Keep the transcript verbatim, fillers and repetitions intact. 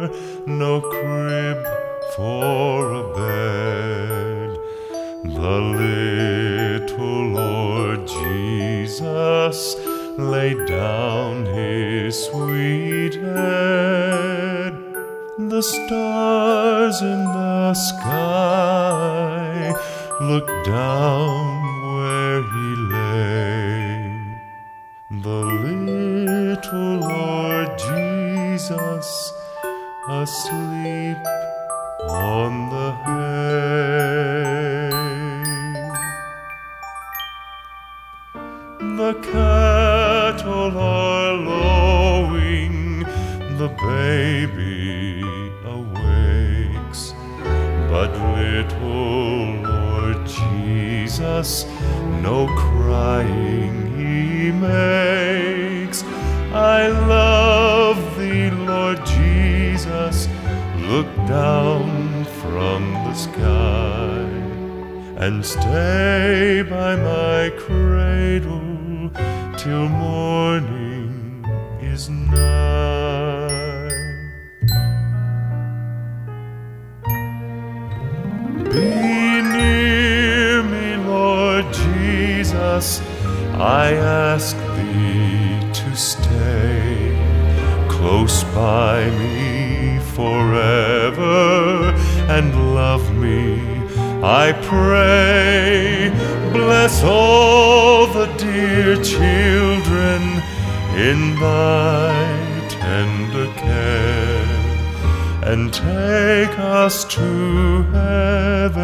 no crib for a bed. The little Lord Jesus laid down his sweet head. The stars in the sky looked down where he lay. The little Lord Jesus asleep on the hay. The cattle are lowing, the baby awakes, but little Lord Jesus no crying he makes. I love thee, Lord Jesus, look down from the sky and stay by my cradle till morning is nigh. Be near me, Lord Jesus, I ask thee to stay close by me forever and love me, I pray. Bless all the dear children in thy tender care, and take us to heaven